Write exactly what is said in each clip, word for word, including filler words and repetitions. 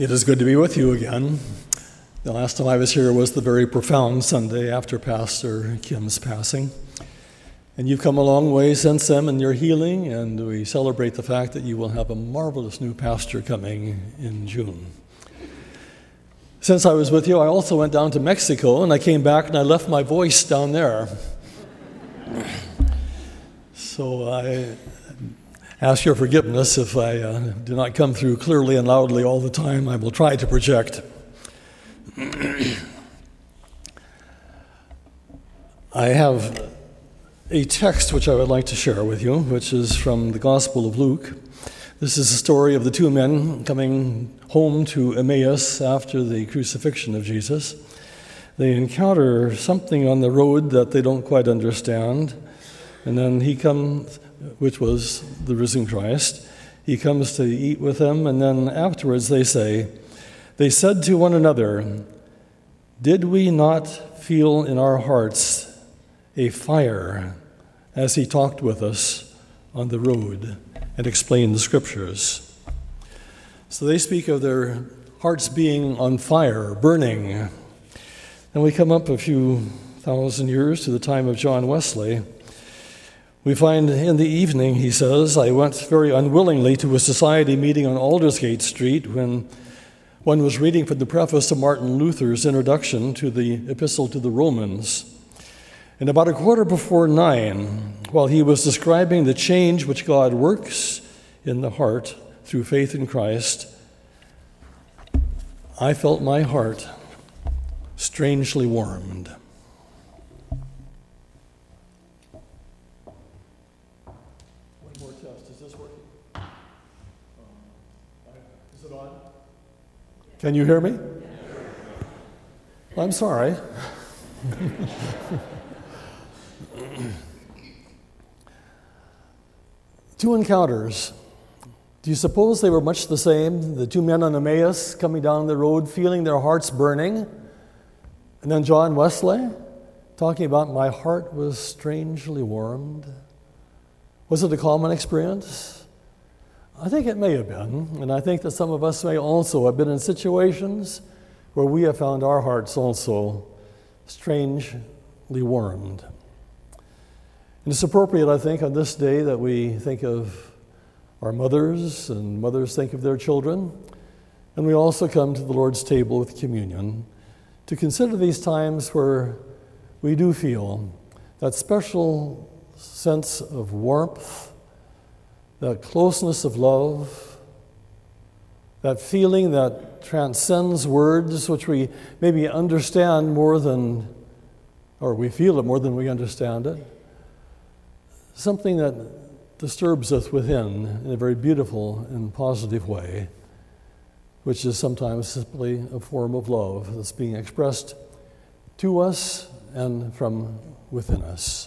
It is good to be with you again. The last time I was here was the very profound Sunday after Pastor Kim's passing. And you've come a long way since then in your healing, and we celebrate the fact that you will have a marvelous new pastor coming in June. Since I was with you, I also went down to Mexico, and I came back and I left my voice down there. So I ask your forgiveness if I uh, do not come through clearly and loudly all the time. I will try to project. I have a text which I would like to share with you, which is from the Gospel of Luke. This is the story of the two men coming home to Emmaus after the crucifixion of Jesus. They encounter something on the road that they don't quite understand, and then he comes, which was the risen Christ. He comes to eat with them, and then afterwards they say, they said to one another, "Did we not feel in our hearts a fire as he talked with us on the road and explained the scriptures?" So they speak of their hearts being on fire, burning. And we come up a few thousand years to the time of John Wesley. We find in the evening, he says, I went very unwillingly to a society meeting on Aldersgate Street when one was reading from the preface to Martin Luther's introduction to the Epistle to the Romans. And about a quarter before nine, while he was describing the change which God works in the heart through faith in Christ, I felt my heart strangely warmed. Can you hear me? I'm sorry. Two encounters. Do you suppose they were much the same? The two men on Emmaus coming down the road, feeling their hearts burning. And then John Wesley talking about my heart was strangely warmed. Was it a common experience? I think it may have been, and I think that some of us may also have been in situations where we have found our hearts also strangely warmed. And it's appropriate, I think, on this day that we think of our mothers, and mothers think of their children, and we also come to the Lord's table with communion to consider these times where we do feel that special sense of warmth, that closeness of love, that feeling that transcends words, which we maybe understand more than, or we feel it more than we understand it. Something that disturbs us within in a very beautiful and positive way, which is sometimes simply a form of love that's being expressed to us and from within us.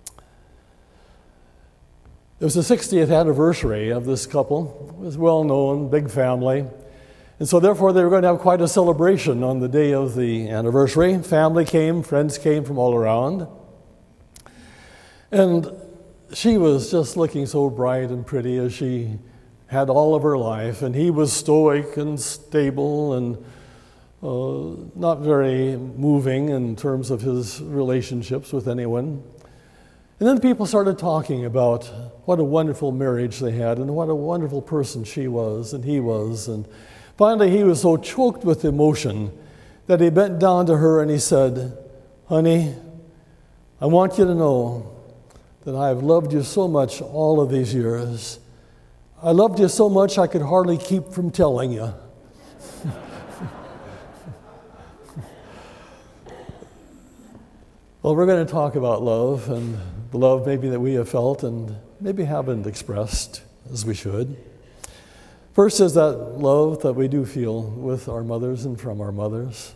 It was the sixtieth anniversary of this couple. It was well known, big family. And so therefore they were going to have quite a celebration on the day of the anniversary. Family came, friends came from all around. And she was just looking so bright and pretty as she had all of her life. And he was stoic and stable and uh, not very moving in terms of his relationships with anyone. And then people started talking about what a wonderful marriage they had and what a wonderful person she was and he was. And finally, he was so choked with emotion that he bent down to her and he said, "Honey, I want you to know that I have loved you so much all of these years. I loved you so much I could hardly keep from telling you." Well, we're going to talk about love and the love maybe that we have felt and maybe haven't expressed as we should. First is that love that we do feel with our mothers and from our mothers.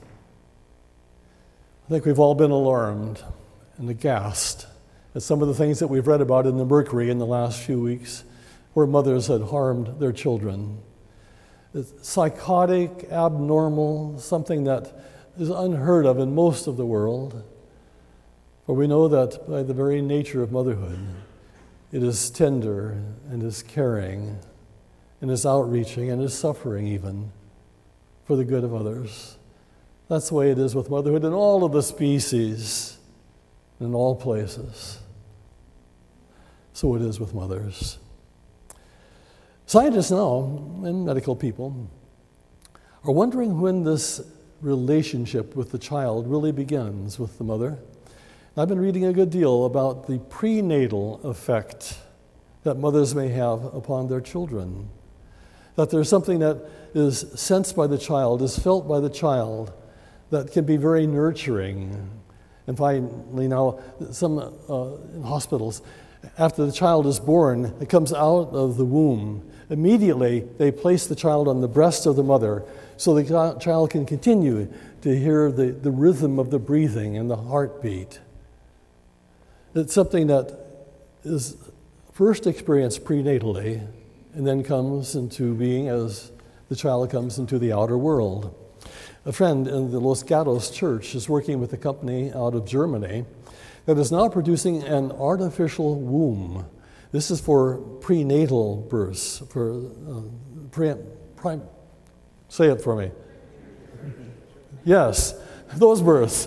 I think we've all been alarmed and aghast at some of the things that we've read about in the Mercury in the last few weeks where mothers had harmed their children. It's psychotic, abnormal, something that is unheard of in most of the world. For we know that by the very nature of motherhood, it is tender and is caring and is outreaching and is suffering even. for the good of others. That's the way it is with motherhood in all of the species, in all places. So it is with mothers. Scientists now, and medical people, are wondering when this relationship with the child really begins with the mother. I've been reading a good deal about the prenatal effect that mothers may have upon their children. That there's something that is sensed by the child, is felt by the child, that can be very nurturing. And finally now, some uh, in hospitals, after the child is born, it comes out of the womb. Immediately, they place the child on the breast of the mother so the child can continue to hear the, the rhythm of the breathing and the heartbeat. It's something that is first experienced prenatally and then comes into being as the child comes into the outer world. A friend in the Los Gatos church is working with a company out of Germany that is now producing an artificial womb. This is for prenatal births, for uh, pre, prime, say it for me. Yes, those births.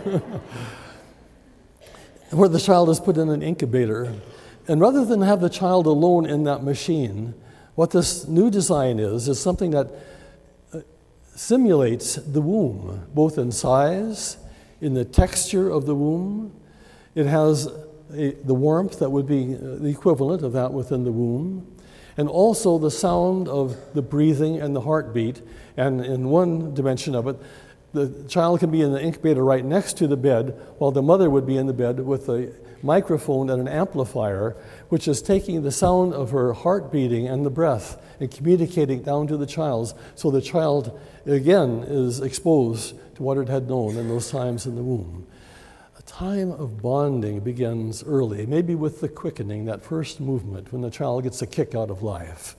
Where the child is put in an incubator. And rather than have the child alone in that machine, what this new design is, is something that uh, simulates the womb, both in size, in the texture of the womb. It has a, the warmth that would be the equivalent of that within the womb, and also the sound of the breathing and the heartbeat. And in one dimension of it, the child can be in the incubator right next to the bed, while the mother would be in the bed with a microphone and an amplifier, which is taking the sound of her heart beating and the breath and communicating down to the child, so the child, again, is exposed to what it had known in those times in the womb. A time of bonding begins early, maybe with the quickening, that first movement, when the child gets a kick out of life.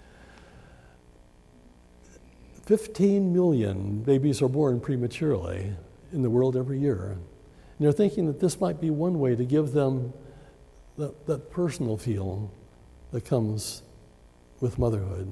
fifteen million babies are born prematurely in the world every year. And they're thinking that this might be one way to give them that, that personal feel that comes with motherhood.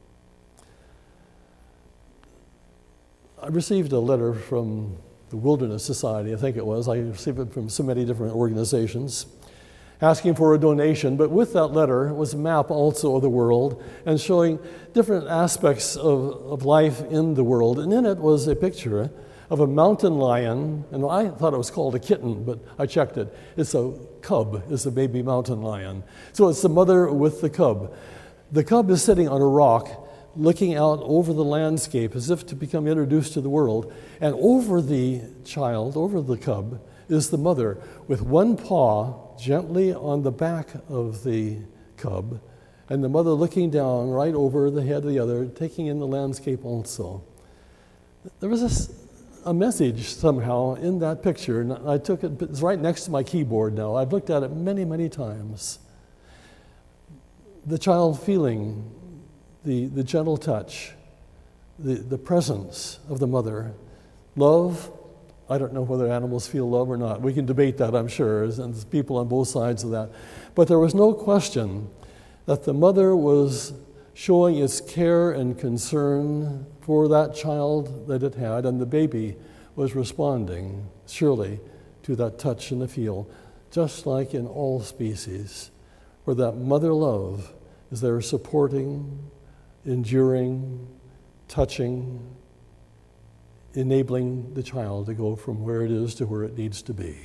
I received a letter from the Wilderness Society, I think it was. I received it from so many different organizations, asking for a donation, but with that letter was a map also of the world and showing different aspects of, of life in the world. And in it was a picture of a mountain lion, and I thought it was called a kitten, but I checked it. It's a cub, it's a baby mountain lion. So it's the mother with the cub. The cub is sitting on a rock, looking out over the landscape as if to become introduced to the world, and over the child, over the cub, is the mother with one paw gently on the back of the cub, and the mother looking down right over the head of the other, taking in the landscape also. There was this, a message somehow in that picture, and I took it, it's right next to my keyboard now. I've looked at it many, many times. The child feeling the, the gentle touch, the, the presence of the mother, love. I don't know whether animals feel love or not. We can debate that, I'm sure, and there's people on both sides of that. But there was no question that the mother was showing its care and concern for that child that it had, and the baby was responding, surely, to that touch and the feel, just like in all species, where that mother love is there supporting, enduring, touching, enabling the child to go from where it is to where it needs to be.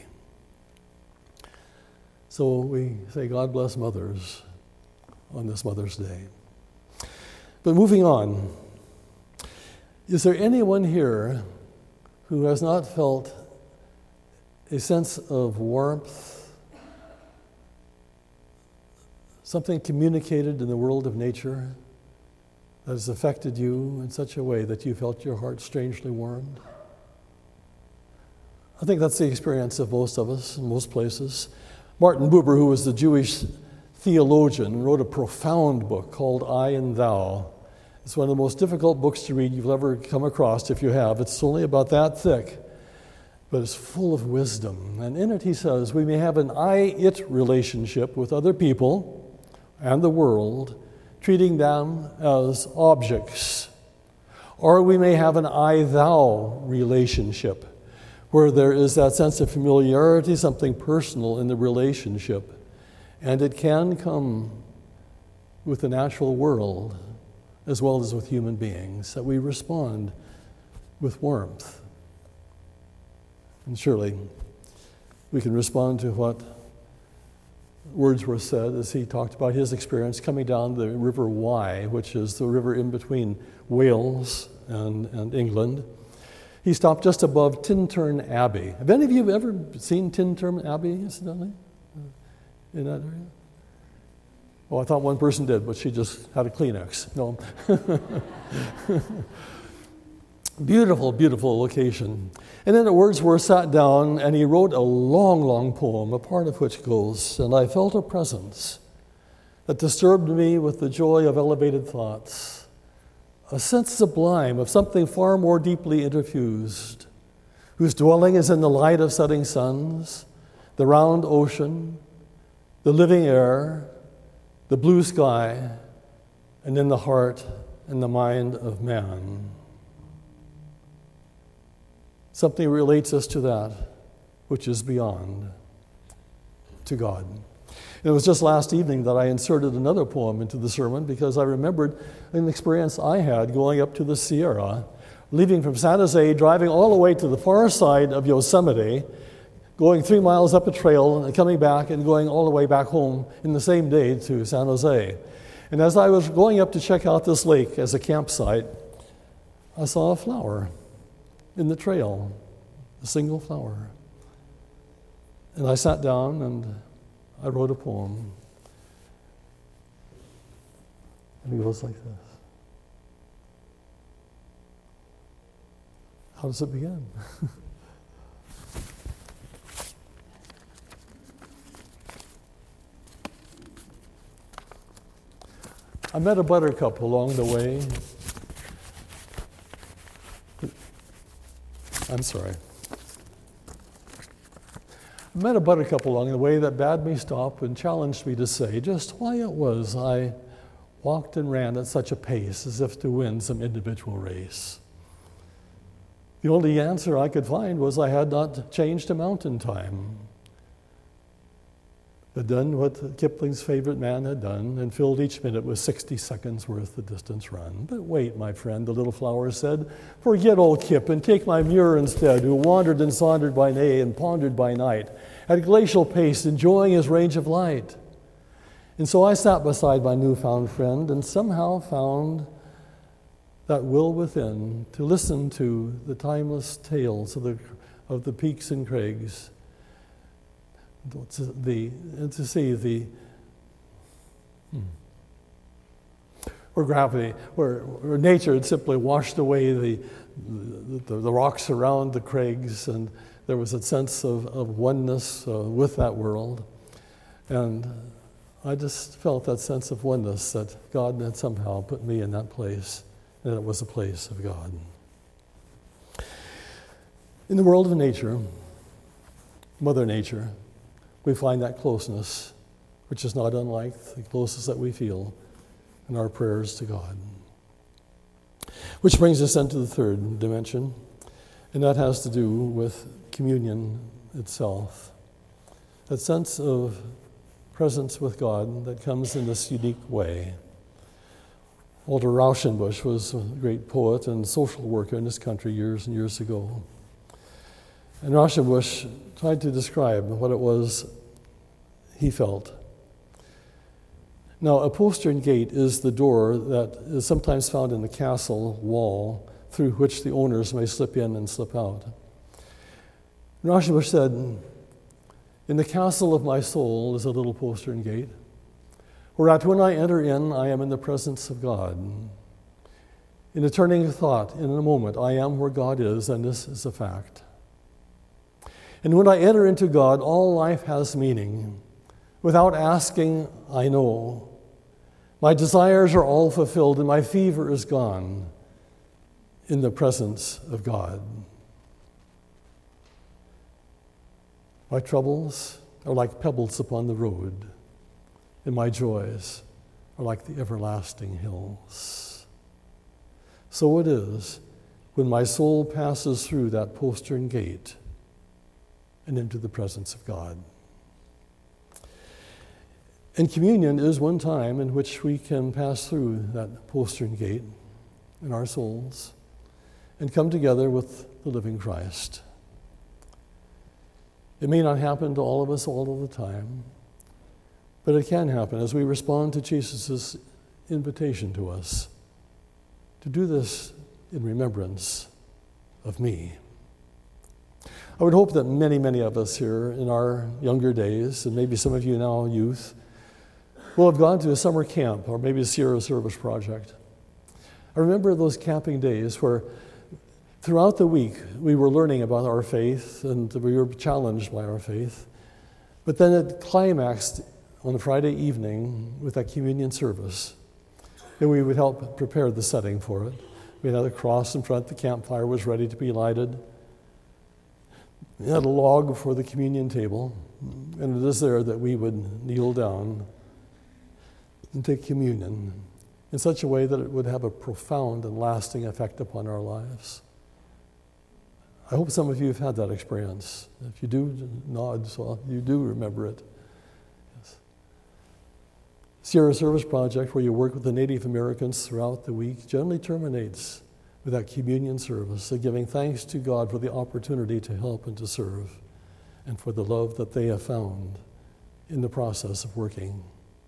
So we say, God bless mothers on this Mother's Day. But moving on, is there anyone here who has not felt a sense of warmth, something communicated in the world of nature that has affected you in such a way that you felt your heart strangely warmed? I think that's the experience of most of us in most places. Martin Buber, who was the Jewish theologian, wrote a profound book called I and Thou. It's one of the most difficult books to read you've ever come across, if you have. It's only about that thick, but it's full of wisdom. And in it he says, we may have an I-it relationship with other people and the world, treating them as objects, Or we may have an I-thou relationship, where there is that sense of familiarity, something personal in the relationship. And it can come with the natural world as well as with human beings, that we respond with warmth. And surely we can respond to what Wordsworth said as he talked about his experience coming down the River Wye, which is the river in between Wales and, and England. He stopped just above Tintern Abbey. Have any of you ever seen Tintern Abbey, incidentally, in that area? Oh, I thought one person did, but she just had a Kleenex. No. Beautiful, beautiful location. And then Wordsworth sat down and he wrote a long, long poem, a part of which goes, "And I felt a presence that disturbed me with the joy of elevated thoughts, a sense sublime of something far more deeply interfused, whose dwelling is in the light of setting suns, the round ocean, the living air, the blue sky, and in the heart and the mind of man." Something relates us to that which is beyond, to God. And it was just last evening that I inserted another poem into the sermon because I remembered an experience I had going up to the Sierra, leaving from San Jose, driving all the way to the far side of Yosemite, going three miles up a trail and coming back and going all the way back home in the same day to San Jose. And as I was going up to check out this lake as a campsite, I saw a flower in the trail, a single flower. And I sat down and I wrote a poem. And it goes like this. How does it begin? I met a buttercup along the way. I'm sorry. I met a buttercup along the way that bade me stop and challenged me to say just why it was I walked and ran at such a pace as if to win some individual race. The only answer I could find was I had not changed a mountain time, but done what Kipling's favorite man had done and filled each minute with sixty seconds worth of distance run. But wait, my friend, the little flower said, forget old Kip and take my Muir instead, who wandered and sauntered by day and pondered by night, at glacial pace, enjoying his range of light. And so I sat beside my newfound friend and somehow found that will within to listen to the timeless tales of the, of the peaks and crags, The, and to see the, hmm, where gravity, where, where nature had simply washed away the, the, the rocks around the crags, and there was a sense of, of oneness uh, with that world. And I just felt that sense of oneness that God had somehow put me in that place, and it was a place of God. In the world of nature, Mother Nature, we find that closeness, which is not unlike the closeness that we feel in our prayers to God. Which brings us into the third dimension, and that has to do with communion itself. That sense of presence with God that comes in this unique way. Walter Rauschenbusch was a great poet and social worker in this country years and years ago. And Rauschenbusch tried to describe what it was he felt. Now, a postern gate is the door that is sometimes found in the castle wall through which the owners may slip in and slip out. Rauschenbusch said, "In the castle of my soul is a little postern gate, whereat when I enter in, I am in the presence of God. In a turning of thought, in a moment, I am where God is, and this is a fact. And when I enter into God, all life has meaning. Without asking, I know. My desires are all fulfilled, and my fever is gone in the presence of God. My troubles are like pebbles upon the road, and my joys are like the everlasting hills." so it is when my soul passes through that postern gate and into the presence of God. And communion is one time in which we can pass through that postern gate in our souls and come together with the living Christ. It may not happen to all of us all of the time, but it can happen as we respond to Jesus' invitation to us to do this in remembrance of me. I would hope that many, many of us here in our younger days, and maybe some of you now youth, will have gone to a summer camp or maybe a Sierra Service project. I remember those camping days where throughout the week we were learning about our faith and we were challenged by our faith. But then it climaxed on a Friday evening with that communion service. And we would help prepare the setting for it. We had a cross in front, the campfire was ready to be lighted. We had a log for the communion table, and it is there that we would kneel down and take communion in such a way that it would have a profound and lasting effect upon our lives. I hope some of you have had that experience. If you do, nod, so you do remember it. Yes. Sierra Service Project, where you work with the Native Americans throughout the week, generally terminates with that communion service, of giving thanks to God for the opportunity to help and to serve, and for the love that they have found in the process of working.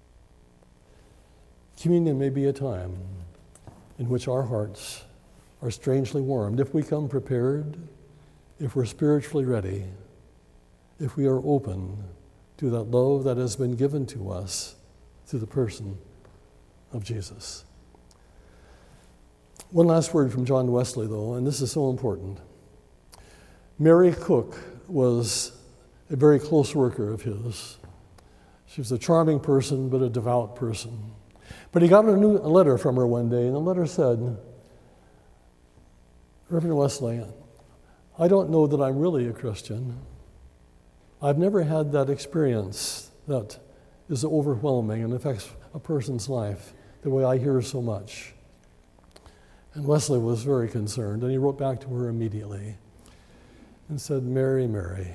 Communion may be a time in which our hearts are strangely warmed if we come prepared, if we're spiritually ready, if we are open to that love that has been given to us through the person of Jesus. One last word from John Wesley, though, and this is so important. Mary Cook was a very close worker of his. She was a charming person, but a devout person. But he got a, new, a letter from her one day, and the letter said, Reverend Wesley, I don't know that I'm really a Christian. I've never had that experience that is overwhelming and affects a person's life the way I hear so much. And Wesley was very concerned, and he wrote back to her immediately and said, Mary, Mary,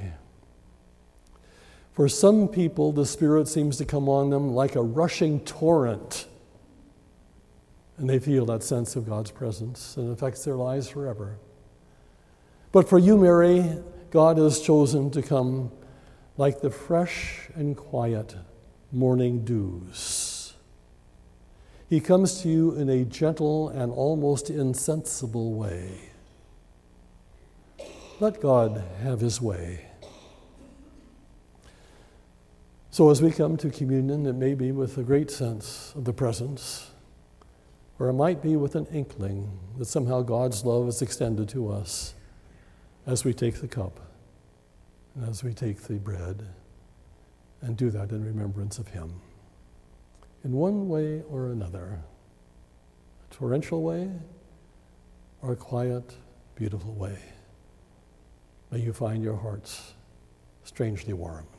for some people the Spirit seems to come on them like a rushing torrent, and they feel that sense of God's presence, and it affects their lives forever. But for you, Mary, God has chosen to come like the fresh and quiet morning dews. He comes to you in a gentle and almost insensible way. Let God have his way. So as we come to communion, it may be with a great sense of the presence, or it might be with an inkling that somehow God's love is extended to us as we take the cup and as we take the bread and do that in remembrance of him. In one way or another, a torrential way or a quiet, beautiful way, may you find your hearts strangely warm.